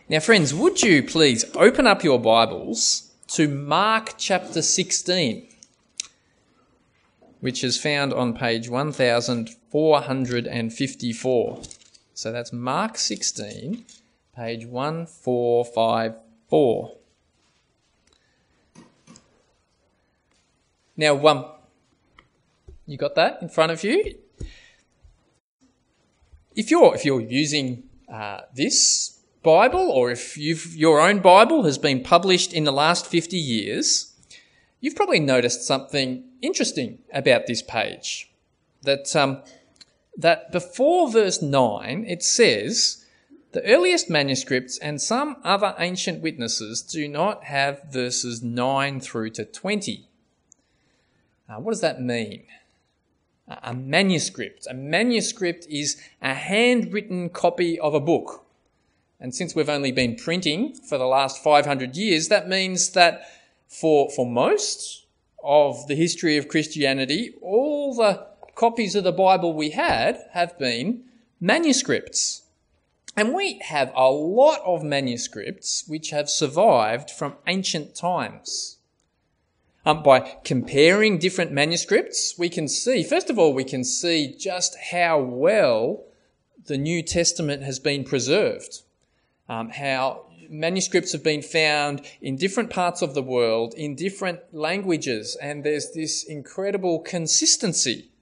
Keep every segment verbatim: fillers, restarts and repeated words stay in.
Now, friends, would you please open up your Bibles to Mark chapter sixteen, which is found on page one thousand four hundred fifty-four. So that's Mark sixteen, page one four five four. Now, um, you got that in front of you? If you're if you're using uh, this Bible, or if you've, your own Bible has been published in the last fifty years, you've probably noticed something interesting about this page. That um, that before verse nine, it says, the earliest manuscripts and some other ancient witnesses do not have verses nine through to twenty. Uh, what does that mean? A manuscript. A manuscript is a handwritten copy of a book. And since we've only been printing for the last five hundred years, that means that for, for most of the history of Christianity, all the copies of the Bible we had have been manuscripts. And we have a lot of manuscripts which have survived from ancient times. Um, by comparing different manuscripts, we can see, first of all, we can see just how well the New Testament has been preserved. Um, how manuscripts have been found in different parts of the world, in different languages, and there's this incredible consistency.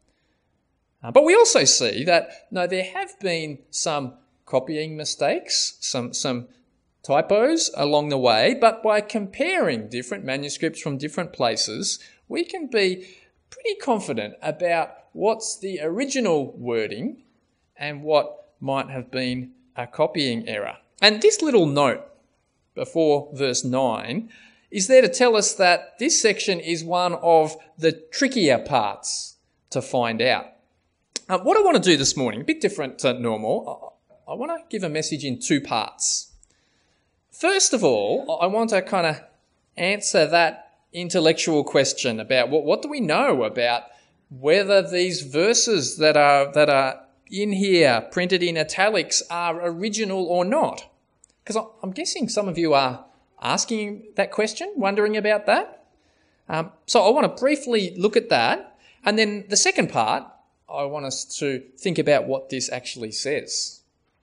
Uh, but we also see that, no, there have been some copying mistakes, some some typos along the way, but by comparing different manuscripts from different places, we can be pretty confident about what's the original wording and what might have been a copying error. And this little note before verse nine is there to tell us that this section is one of the trickier parts to find out. Uh, what I want to do this morning, a bit different to normal, I, I want to give a message in two parts. First of all, I want to kind of answer that intellectual question about what, what do we know about whether these verses that are that are in here, printed in italics, are original or not. Because I'm guessing some of you are asking that question, wondering about that. Um, so I want to briefly look at that. And then the second part, I want us to think about what this actually says.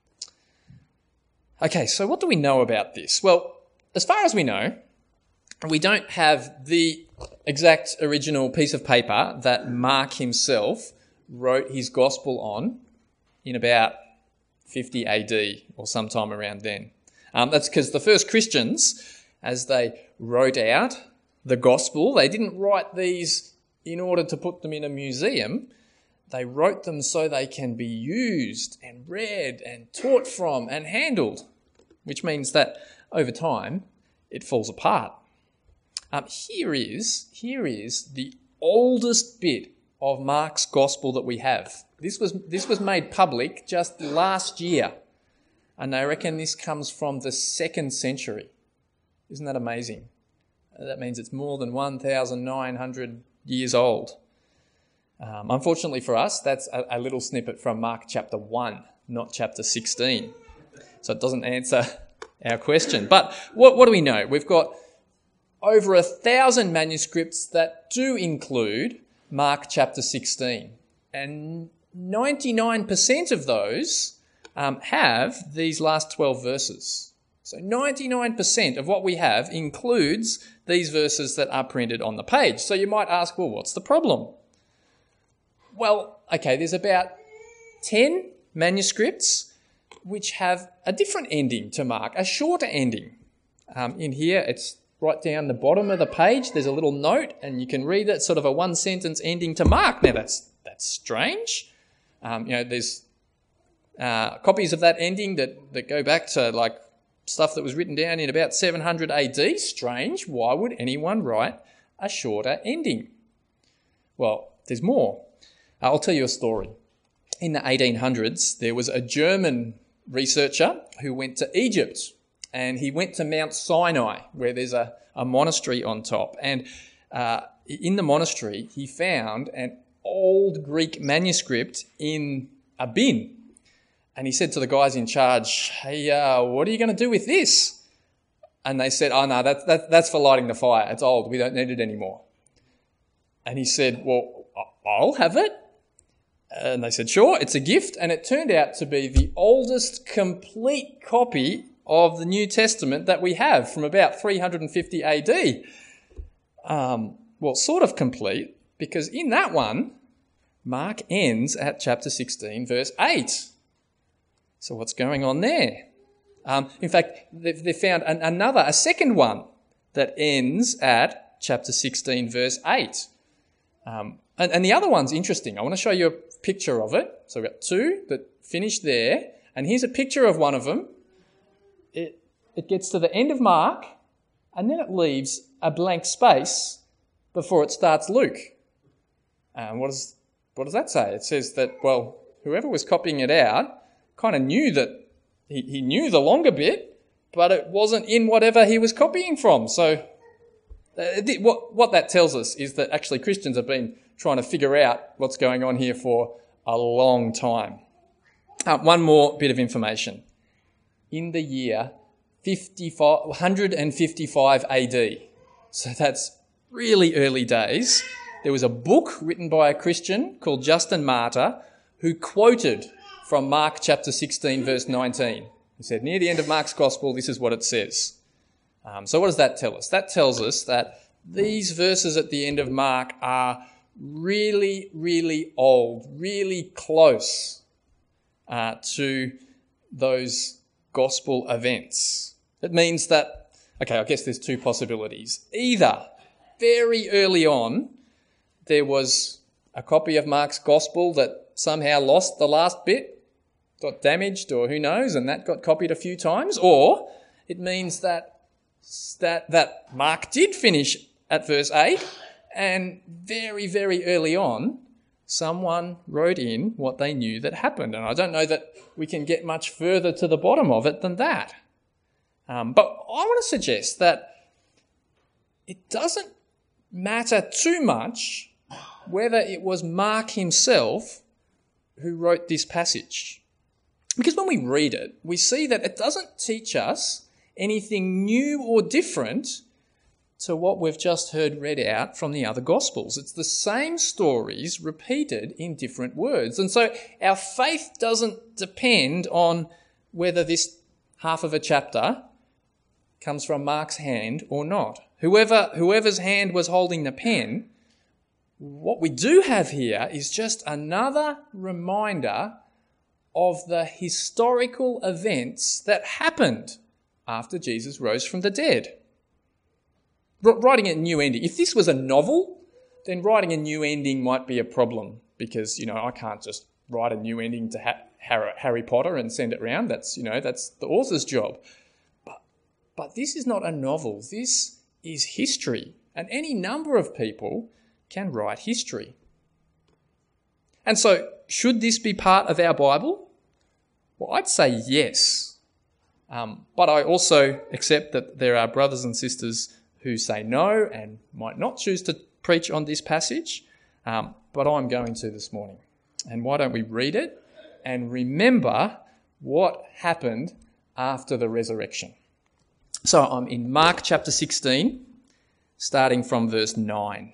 Okay, so what do we know about this? Well, as far as we know, we don't have the exact original piece of paper that Mark himself wrote his gospel on in about fifty A D or sometime around then. Um, that's because the first Christians, as they wrote out the gospel, they didn't write these in order to put them in a museum. They wrote them so they can be used and read and taught from and handled, which means that over time it falls apart. Um, here is, here is the oldest bit of Mark's gospel that we have. This was, this was made public just last year, and they reckon this comes from the second century. Isn't that amazing? That means it's more than one thousand nine hundred years old. Um, unfortunately for us, that's a, a little snippet from Mark chapter one, not chapter sixteen. So it doesn't answer our question. But what, what do we know? We've got over a thousand manuscripts that do include Mark chapter sixteen. And ninety-nine percent of those um, have these last twelve verses. So ninety-nine percent of what we have includes these verses that are printed on the page. So you might ask, well, what's the problem? Well, okay, there's about ten manuscripts which have a different ending to Mark, a shorter ending. Um, in here, it's right down the bottom of the page. There's a little note, and you can read it, sort of a one-sentence ending to Mark. Now, that's that's strange. Um, you know, there's uh, copies of that ending that, that go back to, like, stuff that was written down in about seven hundred A D. Strange. Why would anyone write a shorter ending? Well, there's more. I'll tell you a story. In the eighteen hundreds, there was a German researcher who went to Egypt, and he went to Mount Sinai, where there's a, a monastery on top. And uh, in the monastery, he found an old Greek manuscript in a bin. And he said to the guys in charge, hey, uh, what are you going to do with this? And they said, oh, no, that, that, that's for lighting the fire. It's old. We don't need it anymore. And he said, well, I'll have it. And they said, sure, it's a gift. And it turned out to be the oldest complete copy of the New Testament that we have from about three hundred fifty A D. Um, well, sort of complete, because in that one, Mark ends at chapter sixteen, verse eight. So what's going on there? Um, in fact, they've, they've found an, another, a second one that ends at chapter sixteen, verse eight. Um, and, and the other one's interesting. I want to show you a picture of it. So we've got two that finish there. And here's a picture of one of them. It, it gets to the end of Mark, and then it leaves a blank space before it starts Luke. And what does, what does that say? It says that, well, whoever was copying it out kind of knew that he, he knew the longer bit, but it wasn't in whatever he was copying from. So uh, what, what that tells us is that actually Christians have been trying to figure out what's going on here for a long time. Uh, one more bit of information. In the year one hundred fifty-five A D, so that's really early days, there was a book written by a Christian called Justin Martyr who quoted from Mark chapter sixteen, verse nineteen. He said, near the end of Mark's gospel, this is what it says. Um, so what does that tell us? That tells us that these verses at the end of Mark are really, really old, really close uh, to those gospel events. It means that, okay, I guess there's two possibilities. Either very early on, there was a copy of Mark's gospel that somehow lost the last bit, got damaged, or who knows, and that got copied a few times, or it means that that, that Mark did finish at verse eight, and very, very early on, someone wrote in what they knew that happened. And I don't know that we can get much further to the bottom of it than that. Um, but I want to suggest that it doesn't matter too much whether it was Mark himself who wrote this passage. Because when we read it, we see that it doesn't teach us anything new or different to what we've just heard read out from the other Gospels. It's the same stories repeated in different words. And so our faith doesn't depend on whether this half of a chapter comes from Mark's hand or not. Whoever, whoever's hand was holding the pen, what we do have here is just another reminder of the historical events that happened after Jesus rose from the dead. Writing a new ending. If this was a novel, then writing a new ending might be a problem because, you know, I can't just write a new ending to ha- Harry Potter and send it around. That's, you know, that's the author's job. But, but this is not a novel. This is history. And any number of people can write history. And so, should this be part of our Bible? Well, I'd say yes. Um, but I also accept that there are brothers and sisters who say no and might not choose to preach on this passage, um, but I'm going to this morning. And why don't we read it and remember what happened after the resurrection? So I'm in Mark chapter sixteen, starting from verse nine.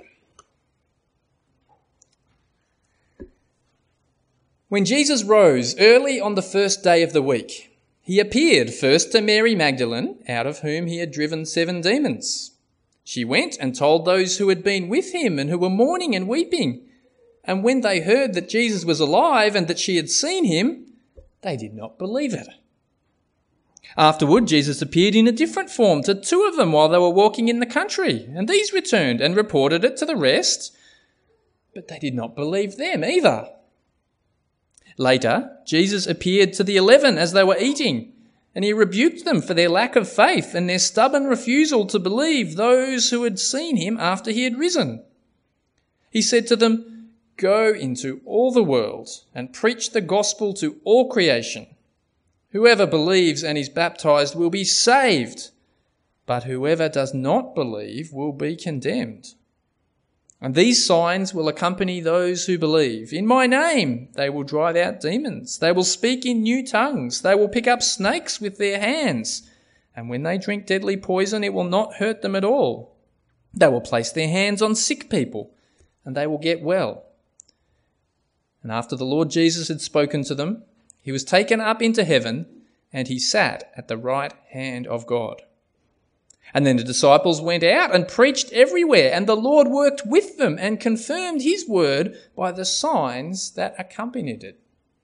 When Jesus rose early on the first day of the week, he appeared first to Mary Magdalene, out of whom he had driven seven demons. She went and told those who had been with him and who were mourning and weeping. And when they heard that Jesus was alive and that she had seen him, they did not believe it. Afterward, Jesus appeared in a different form to two of them while they were walking in the country, and these returned and reported it to the rest, but they did not believe them either. Later, Jesus appeared to the eleven as they were eating, and he rebuked them for their lack of faith and their stubborn refusal to believe those who had seen him after he had risen. He said to them, "Go into all the world and preach the gospel to all creation. Whoever believes and is baptized will be saved, but whoever does not believe will be condemned. And these signs will accompany those who believe. In my name, they will drive out demons. They will speak in new tongues. They will pick up snakes with their hands. And when they drink deadly poison, it will not hurt them at all. They will place their hands on sick people, and they will get well. And after the Lord Jesus had spoken to them, he was taken up into heaven, and he sat at the right hand of God. And then the disciples went out and preached everywhere, and the Lord worked with them and confirmed his word by the signs that accompanied it.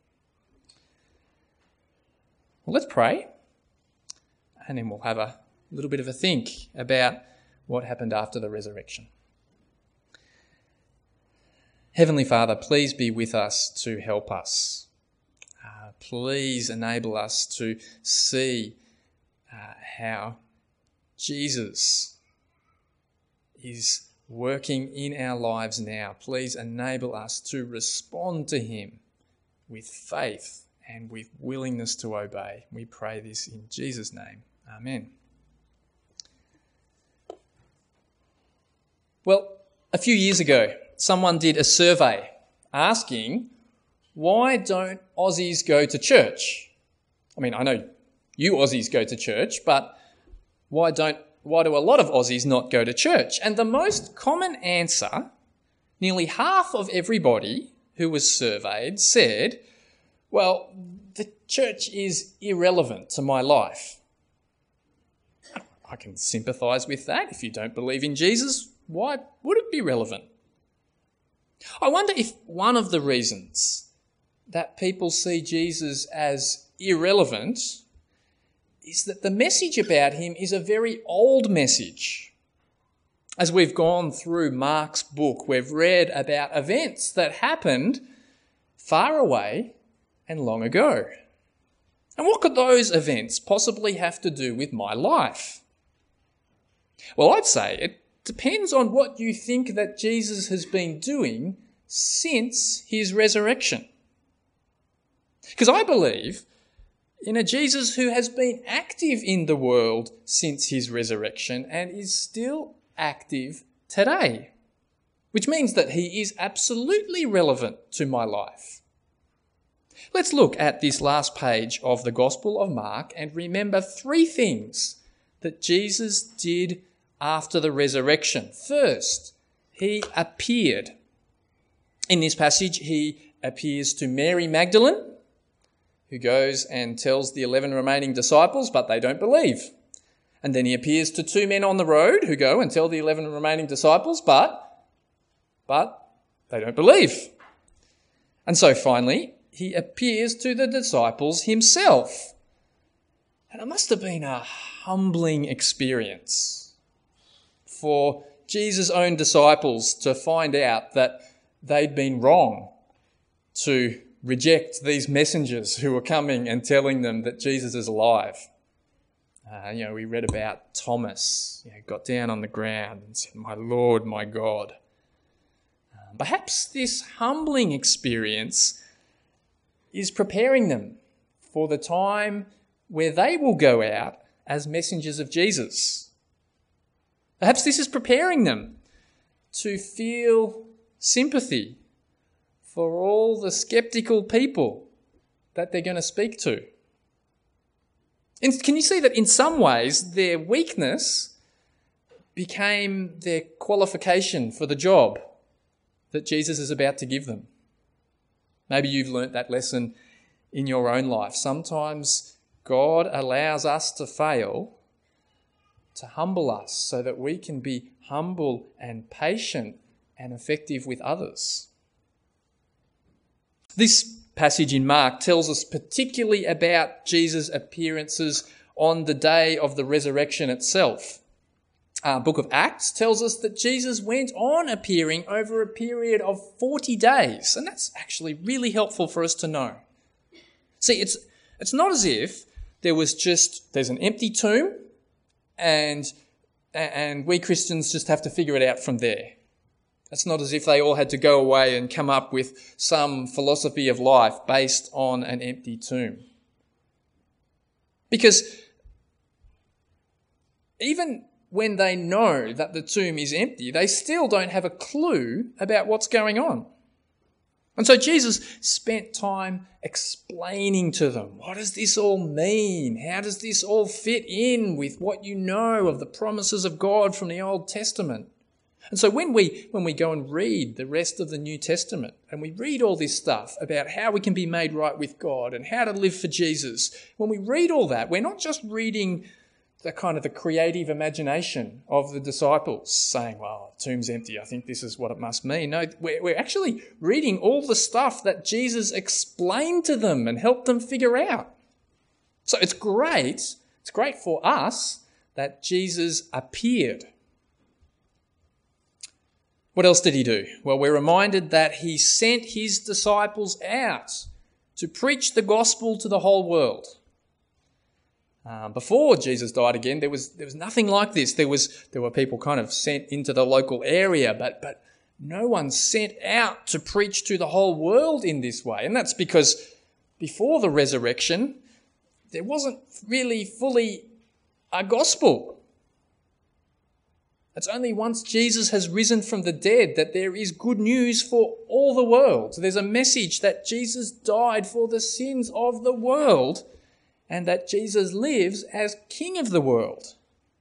Well, let's pray, and then we'll have a little bit of a think about what happened after the resurrection. Heavenly Father, please be with us to help us. Uh, please enable us to see uh, how Jesus is working in our lives now. Please enable us to respond to him with faith and with willingness to obey. We pray this in Jesus' name. Amen. Well, a few years ago, someone did a survey asking, why don't Aussies go to church? I mean, I know you Aussies go to church, but why don't why do a lot of Aussies not go to church? And the most common answer, nearly half of everybody who was surveyed said, well, the church is irrelevant to my life. I can sympathise with that. If you don't believe in Jesus, why would it be relevant? I wonder if one of the reasons that people see Jesus as irrelevant is that the message about him is a very old message. As we've gone through Mark's book, we've read about events that happened far away and long ago. And what could those events possibly have to do with my life? Well, I'd say it depends on what you think that Jesus has been doing since his resurrection. Because I believe in a Jesus who has been active in the world since his resurrection and is still active today, which means that he is absolutely relevant to my life. Let's look at this last page of the Gospel of Mark and remember three things that Jesus did after the resurrection. First, he appeared. In this passage, he appears to Mary Magdalene, who goes and tells the eleven remaining disciples, but they don't believe. And then he appears to two men on the road who go and tell the eleven remaining disciples, but, but they don't believe. And so finally, he appears to the disciples himself. And it must have been a humbling experience for Jesus' own disciples to find out that they'd been wrong to reject these messengers who were coming and telling them that Jesus is alive. Uh, you know, we read about Thomas, you know, got down on the ground and said, "My Lord, my God." Uh, perhaps this humbling experience is preparing them for the time where they will go out as messengers of Jesus. Perhaps this is preparing them to feel sympathy for all the skeptical people that they're going to speak to. And can you see that in some ways their weakness became their qualification for the job that Jesus is about to give them? Maybe you've learnt that lesson in your own life. Sometimes God allows us to fail to humble us so that we can be humble and patient and effective with others. This passage in Mark tells us particularly about Jesus' appearances on the day of the resurrection itself. Uh, Book of Acts tells us that Jesus went on appearing over a period of forty days, and that's actually really helpful for us to know. See, it's it's not as if there was just, there's an empty tomb and and we Christians just have to figure it out from there. It's not as if they all had to go away and come up with some philosophy of life based on an empty tomb. Because even when they know that the tomb is empty, they still don't have a clue about what's going on. And so Jesus spent time explaining to them, what does this all mean? How does this all fit in with what you know of the promises of God from the Old Testament? And so when we when we go and read the rest of the New Testament and we read all this stuff about how we can be made right with God and how to live for Jesus, when we read all that, we're not just reading the kind of the creative imagination of the disciples saying, well, the tomb's empty, I think this is what it must mean. No, we're, we're actually reading all the stuff that Jesus explained to them and helped them figure out. So it's great, it's great for us that Jesus appeared. What else did he do? Well, we're reminded that he sent his disciples out to preach the gospel to the whole world. Um, before Jesus died again, there was there was nothing like this. There was there were people kind of sent into the local area, but but no one sent out to preach to the whole world in this way. And that's because before the resurrection, there wasn't really fully a gospel. It's only once Jesus has risen from the dead that there is good news for all the world. So there's a message that Jesus died for the sins of the world and that Jesus lives as King of the world.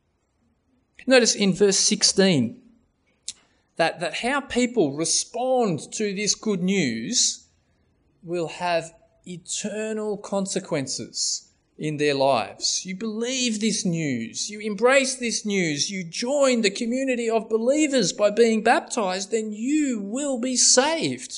Notice in verse sixteen that, that how people respond to this good news will have eternal consequences in their lives. You believe this news, you embrace this news, you join the community of believers by being baptized, then you will be saved.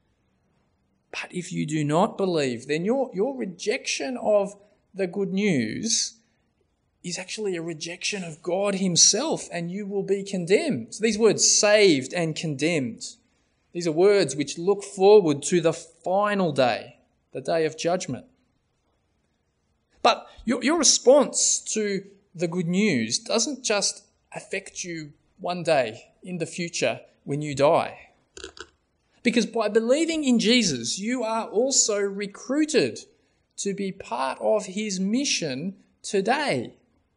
But if you do not believe, then your, your rejection of the good news is actually a rejection of God himself, and you will be condemned. So these words, saved and condemned, these are words which look forward to the final day, the day of judgment. But your, your response to the good news doesn't just affect you one day in the future when you die. Because by believing in Jesus, you are also recruited to be part of his mission today.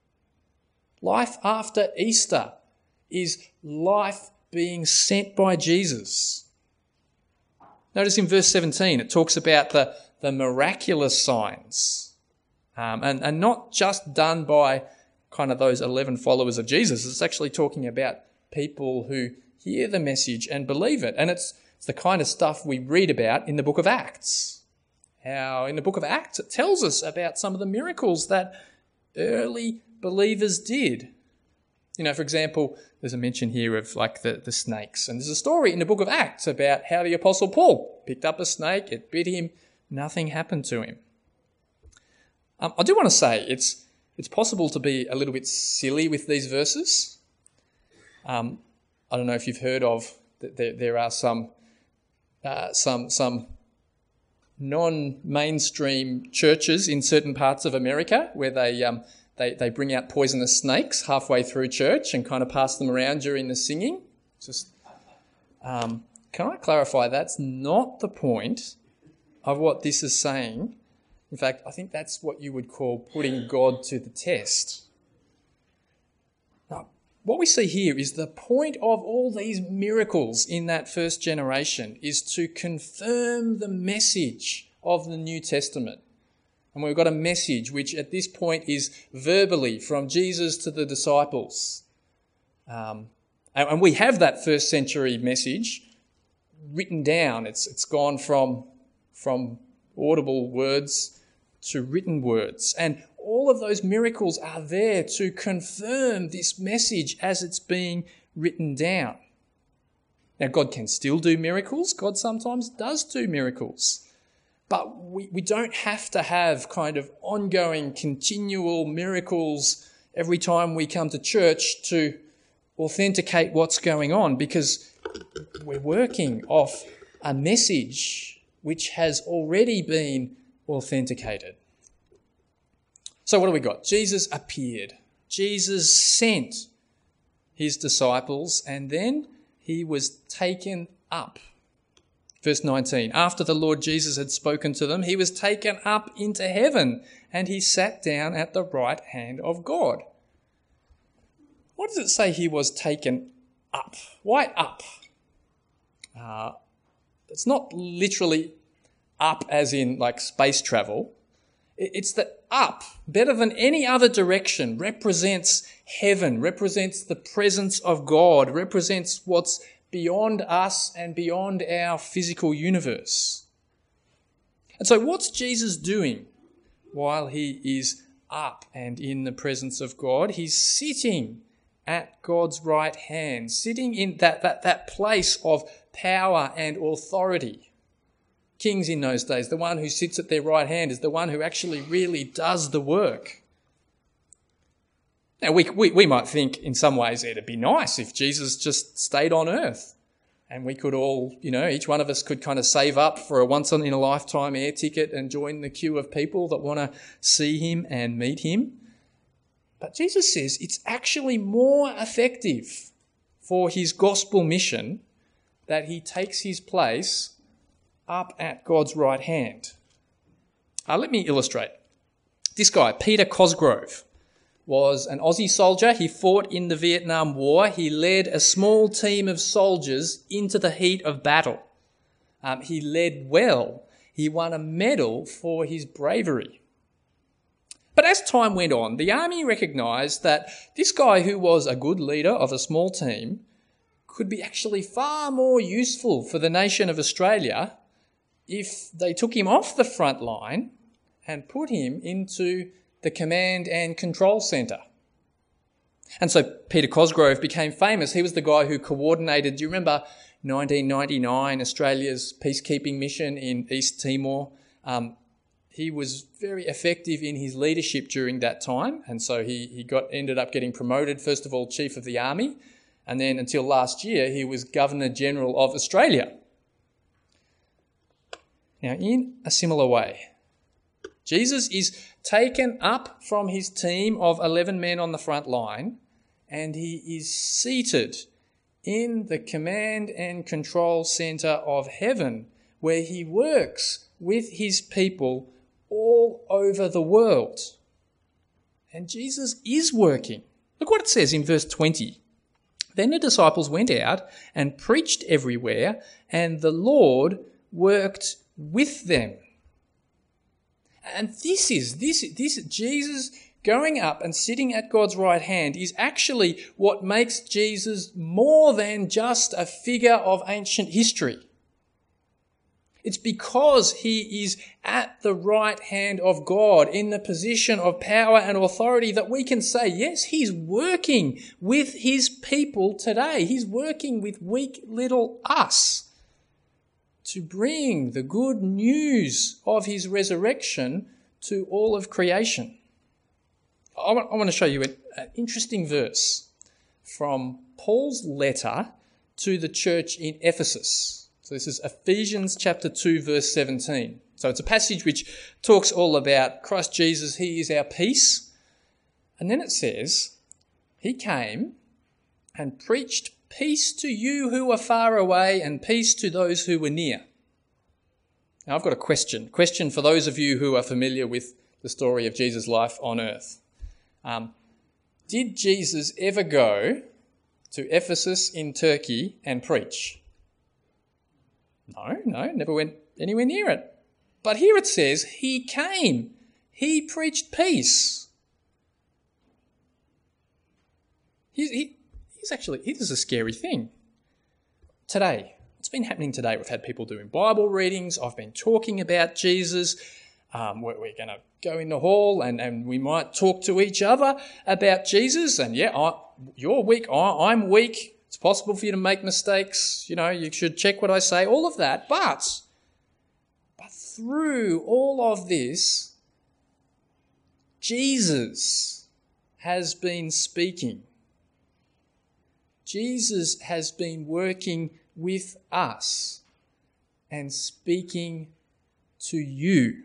Life after Easter is life being sent by Jesus. Notice in verse seventeen, it talks about the, the miraculous signs. Um, and, and not just done by kind of those eleven followers of Jesus. It's actually talking about people who hear the message and believe it. And it's, it's the kind of stuff we read about in the book of Acts. How in the book of Acts it tells us about some of the miracles that early believers did. You know, for example, there's a mention here of like the, the snakes. And there's a story in the book of Acts about how the Apostle Paul picked up a snake, it bit him, nothing happened to him. Um, I do want to say it's it's possible to be a little bit silly with these verses. Um, I don't know if you've heard of that there, there are some uh, some some non-mainstream churches in certain parts of America where they um, they they bring out poisonous snakes halfway through church and kind of pass them around during the singing. Just um, can I clarify? That's not the point of what this is saying. In fact, I think that's what you would call putting God to the test. Now, what we see here is the point of all these miracles in that first generation is to confirm the message of the New Testament. And we've got a message which at this point is verbally from Jesus to the disciples. Um, and, and we have that first century message written down. It's it's gone from, from audible words to written words. And all of those miracles are there to confirm this message as it's being written down. Now, God can still do miracles. God sometimes does do miracles. But we, we don't have to have kind of ongoing, continual miracles every time we come to church to authenticate what's going on, because we're working off a message which has already been authenticated. So what do we got? Jesus appeared. Jesus sent his disciples, and then he was taken up. Verse nineteen, after the Lord Jesus had spoken to them, he was taken up into heaven, and he sat down at the right hand of God. What does it say he was taken up? Why up? Uh, it's not literally up as in like space travel. It's that up, better than any other direction, represents heaven, represents the presence of God, represents what's beyond us and beyond our physical universe. And so what's Jesus doing while he is up and in the presence of God? He's sitting at God's right hand, sitting in that, that, that place of power and authority. Kings in those days, the one who sits at their right hand is the one who actually really does the work. Now, we, we, we might think in some ways it'd be nice if Jesus just stayed on earth and we could all, you know, each one of us could kind of save up for a once-in-a-lifetime air ticket and join the queue of people that want to see him and meet him. But Jesus says it's actually more effective for his gospel mission that he takes his place up at God's right hand. Uh, let me illustrate. This guy, Peter Cosgrove, was an Aussie soldier. He fought in the Vietnam War. He led a small team of soldiers into the heat of battle. Um, he led well. He won a medal for his bravery. But as time went on, the army recognised that this guy, who was a good leader of a small team, could be actually far more useful for the nation of Australia if they took him off the front line and put him into the command and control centre. And so Peter Cosgrove became famous. He was the guy who coordinated, do you remember nineteen ninety-nine, Australia's peacekeeping mission in East Timor? Um, he was very effective in his leadership during that time, and so he, he got ended up getting promoted, first of all, Chief of the Army, and then until last year, he was Governor-General of Australia. Now, in a similar way, Jesus is taken up from his team of eleven men on the front line, and he is seated in the command and control centre of heaven, where he works with his people all over the world. And Jesus is working. Look what it says in verse twenty. Then the disciples went out and preached everywhere, and the Lord worked with them. And this is, this, this, Jesus going up and sitting at God's right hand is actually what makes Jesus more than just a figure of ancient history. It's because he is at the right hand of God in the position of power and authority that we can say, yes, he's working with his people today. He's working with weak little us to bring the good news of his resurrection to all of creation. I want, I want to show you an, an interesting verse from Paul's letter to the church in Ephesus. So this is Ephesians chapter two, verse seventeen. So it's a passage which talks all about Christ Jesus, he is our peace. And then it says, he came and preached peace to you who are far away and peace to those who were near. Now I've got a question. Question for those of you who are familiar with the story of Jesus' life on earth. Um, did Jesus ever go to Ephesus in Turkey and preach? No, no, never went anywhere near it. But here it says he came. He preached peace. He's, he, he's actually, this is a scary thing. Today, what's been happening today? We've had people doing Bible readings. I've been talking about Jesus. Um, we're we're going to go in the hall and, and we might talk to each other about Jesus. And yeah, I, you're weak. I, I'm weak. It's possible for you to make mistakes. You know, you should check what I say, all of that. But, but through all of this, Jesus has been speaking. Jesus has been working with us and speaking to you.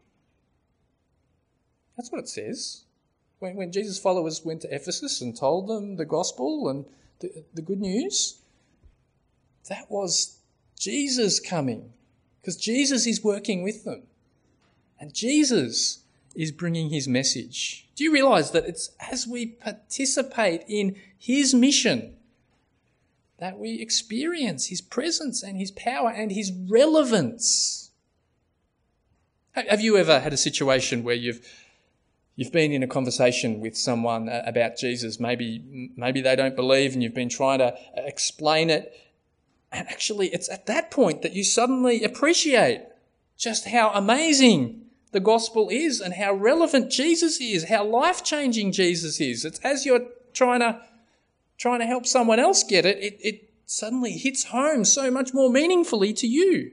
That's what it says. When, when Jesus' followers went to Ephesus and told them the gospel and the, the good news, that was Jesus coming, because Jesus is working with them. And Jesus is bringing his message. Do you realise that it's as we participate in his mission that we experience his presence and his power and his relevance? Have you ever had a situation where you've you've been in a conversation with someone about Jesus? Maybe maybe they don't believe and you've been trying to explain it. And actually, it's at that point that you suddenly appreciate just how amazing the gospel is and how relevant Jesus is, how life-changing Jesus is. It's as you're trying to trying to help someone else get it, it, it suddenly hits home so much more meaningfully to you.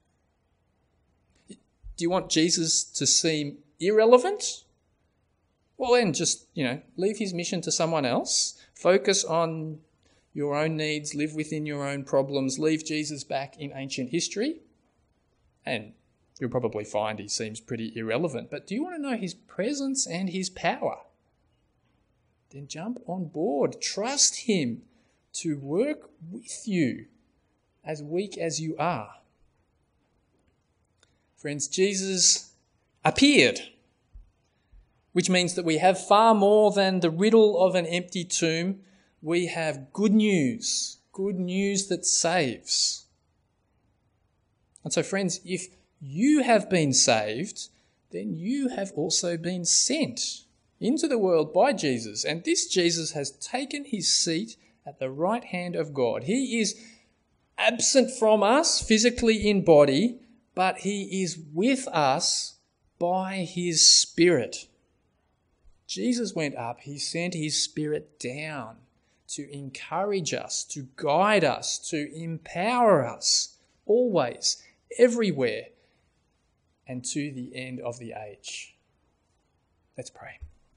Do you want Jesus to seem irrelevant? Well, then just, you know, leave his mission to someone else. Focus on your own needs, live within your own problems, leave Jesus back in ancient history, and you'll probably find he seems pretty irrelevant. But do you want to know his presence and his power? Then jump on board. Trust him to work with you, as weak as you are. Friends, Jesus appeared, which means that we have far more than the riddle of an empty tomb. We have good news, good news that saves. And so, friends, if you have been saved, then you have also been sent into the world by Jesus. And this Jesus has taken his seat at the right hand of God. He is absent from us physically in body, but he is with us by his Spirit. Jesus went up, he sent his Spirit down to encourage us, to guide us, to empower us, always, everywhere, and to the end of the age. Let's pray.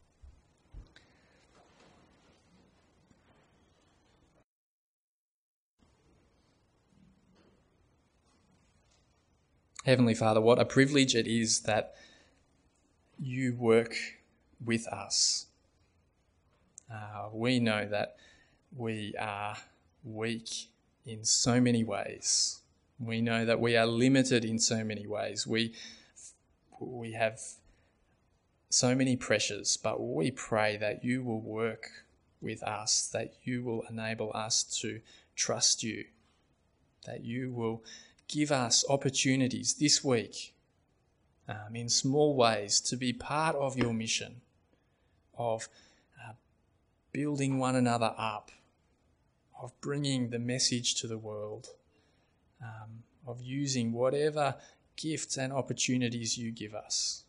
Heavenly Father, what a privilege it is that you work with us. Uh, we know that we are weak in so many ways. We know that we are limited in so many ways. We, we have so many pressures, but we pray that you will work with us, that you will enable us to trust you, that you will give us opportunities this week um, in small ways to be part of your mission of uh, building one another up, of bringing the message to the world, um, of using whatever gifts and opportunities you give us.